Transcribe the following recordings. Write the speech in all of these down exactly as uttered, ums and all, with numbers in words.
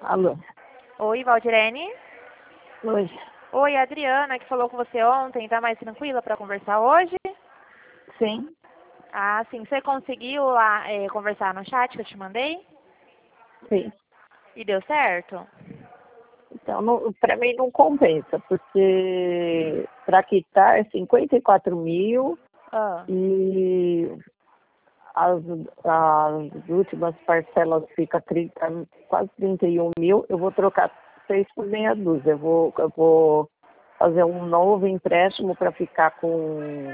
Alô? Oi, Valdirene? Oi. Oi, Adriana, que falou com você ontem. Tá mais tranquila para conversar hoje? Sim. Ah, sim. Você conseguiu lá é, conversar no chat que eu te mandei? Sim. E deu certo? Então, não, para mim não compensa, porque para quitar é cinquenta e quatro mil Ah. e as, as últimas parcelas fica trinta, quase trinta e um mil. Eu vou trocar seis por meia dúzia. Eu vou, eu vou fazer um novo empréstimo para ficar com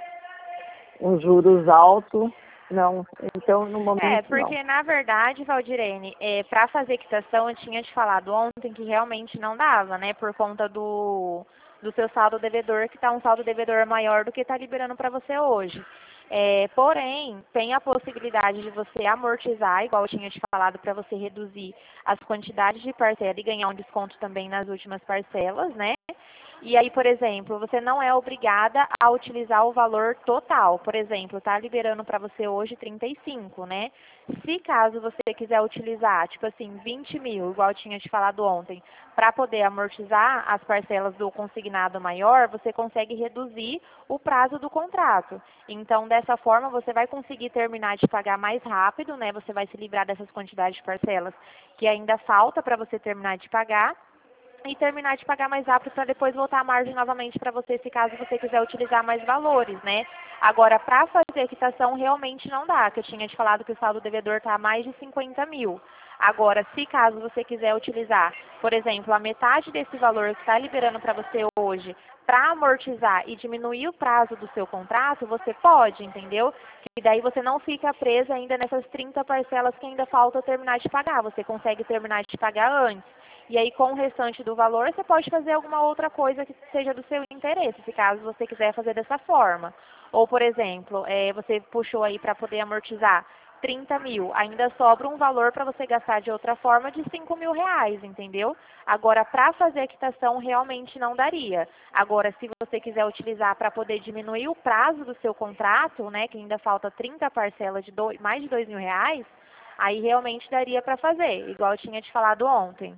uns juros altos. Não, então no É, momento não. porque na verdade, Valdirene, é, para fazer quitação, eu tinha te falado ontem que realmente não dava, né? Por conta do, do seu saldo devedor, que está um saldo devedor maior do que está liberando para você hoje. É, porém, tem a possibilidade de você amortizar, igual eu tinha te falado, para você reduzir as quantidades de parcela e ganhar um desconto também nas últimas parcelas, né? E aí, por exemplo, você não é obrigada a utilizar o valor total. Por exemplo, tá liberando para você hoje trinta e cinco, né? Se caso você quiser utilizar, tipo assim, vinte mil, igual eu tinha te falado ontem, para poder amortizar as parcelas do consignado maior, você consegue reduzir o prazo do contrato. Então, dessa forma, você vai conseguir terminar de pagar mais rápido, né? Você vai se livrar dessas quantidades de parcelas que ainda falta para você terminar de pagar e terminar de pagar mais rápido para depois voltar a margem novamente para você, se caso você quiser utilizar mais valores, né? Agora, para fazer a quitação, realmente não dá, que eu tinha te falado que o saldo devedor está a mais de cinquenta mil. Agora, se caso você quiser utilizar, por exemplo, a metade desse valor que está liberando para você hoje para amortizar e diminuir o prazo do seu contrato, você pode, entendeu? E daí você não fica presa ainda nessas trinta parcelas que ainda falta terminar de pagar. Você consegue terminar de pagar antes. E aí, com o restante do valor, você pode fazer alguma outra coisa que seja do seu interesse, se caso você quiser fazer dessa forma. Ou, por exemplo, é, você puxou aí para poder amortizar trinta mil, ainda sobra um valor para você gastar de outra forma de cinco mil reais, entendeu? Agora, para fazer a quitação, realmente não daria. Agora, se você quiser utilizar para poder diminuir o prazo do seu contrato, né, que ainda falta trinta parcelas de dois, mais de dois mil reais, aí realmente daria para fazer, igual eu tinha te falado ontem.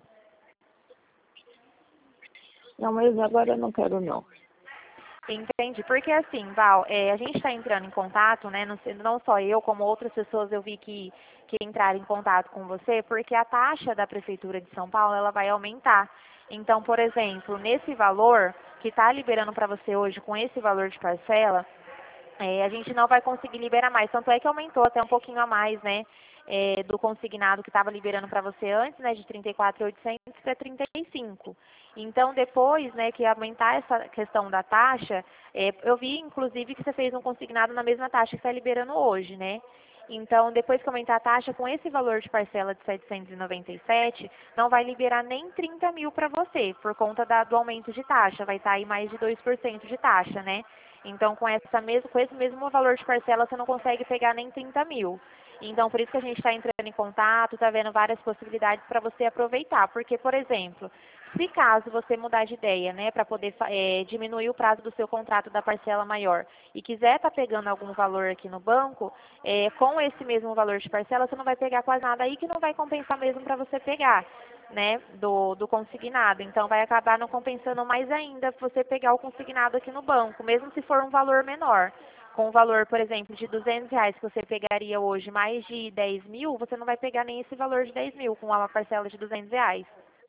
Não, mas agora eu não quero não. Entendi, porque assim, Val, é, a gente está entrando em contato, né, não, sei- não só eu, como outras pessoas eu vi que, que entraram em contato com você, porque a taxa da Prefeitura de São Paulo, ela vai aumentar. Então, por exemplo, nesse valor que está liberando para você hoje, com esse valor de parcela, é, a gente não vai conseguir liberar mais. Tanto é que aumentou até um pouquinho a mais, né? É, do consignado que estava liberando para você antes, né? De trinta e quatro mil e oitocentos para trinta e cinco. Então, depois, né, que aumentar essa questão da taxa, é, eu vi, inclusive, que você fez um consignado na mesma taxa que está liberando hoje, né? Então, depois que aumentar a taxa, com esse valor de parcela de setecentos e noventa e sete, não vai liberar nem trinta mil para você, por conta da, do aumento de taxa. Vai estar aí mais de dois por cento de taxa, né? Então, com, essa mesmo, com esse mesmo valor de parcela, você não consegue pegar nem trinta mil. Então, por isso que a gente está entrando em contato, está vendo várias possibilidades para você aproveitar. Porque, por exemplo, se caso você mudar de ideia, né, para poder é, diminuir o prazo do seu contrato da parcela maior e quiser estar tá pegando algum valor aqui no banco, é, com esse mesmo valor de parcela, você não vai pegar quase nada aí que não vai compensar mesmo para você pegar, né, do, do consignado. Então, vai acabar não compensando mais ainda você pegar o consignado aqui no banco, mesmo se for um valor menor. Com o valor, por exemplo, de duzentos reais que você pegaria hoje, mais de dez mil, você não vai pegar nem esse valor de dez mil com uma parcela de duzentos reais.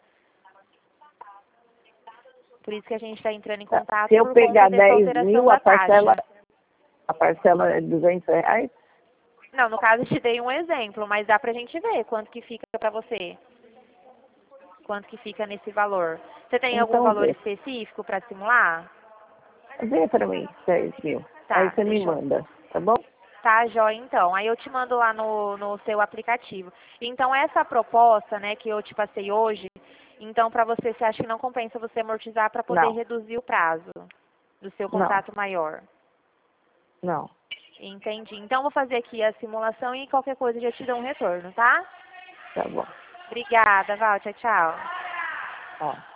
Por isso que a gente está entrando em Tá. contato Se eu por conta pegar dessa dez alteração mil, a da parcela, taxa. a parcela é duzentos reais? Não, no caso eu te dei um exemplo, mas dá pra gente ver quanto que fica pra você. Quanto que fica nesse valor. Você tem algum Então valor vê. específico para simular? Vê para mim, dez mil. Aí Tá, você me deixa eu... manda, tá bom? Tá, joia, então. Aí eu te mando lá no, no seu aplicativo. Então, essa proposta, né, que eu te passei hoje, então, para você, você acha que não compensa você amortizar para poder Não, reduzir o prazo do seu não, contrato maior? não. Entendi. Então, vou fazer aqui a simulação e qualquer coisa eu já te dou um retorno, tá? Tá bom. Obrigada, Val. Tchau, tchau. Ó.